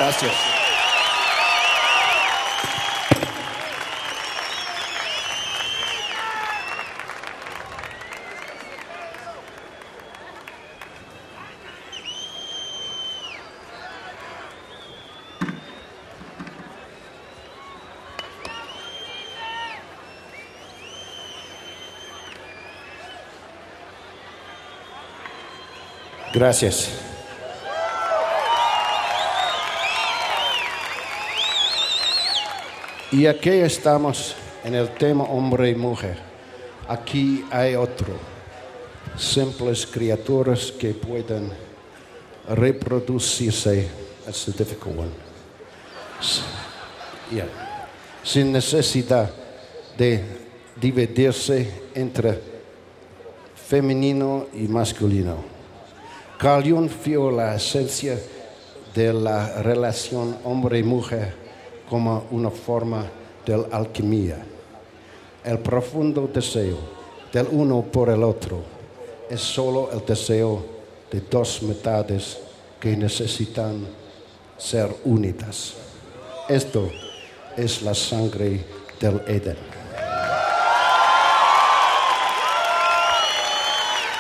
Gracias. Gracias. Y aquí estamos en el tema hombre y mujer. Aquí hay otro. Simples criaturas que pueden reproducirse. That's the difficult one. Yeah. Sin necesidad de dividirse entre femenino y masculino. Carl Jung vio la esencia de la relación hombre y mujer como una forma de alquimia. El profundo deseo del uno por el otro es solo el deseo de dos metades que necesitan ser unidas. Esto es la sangre del Edén.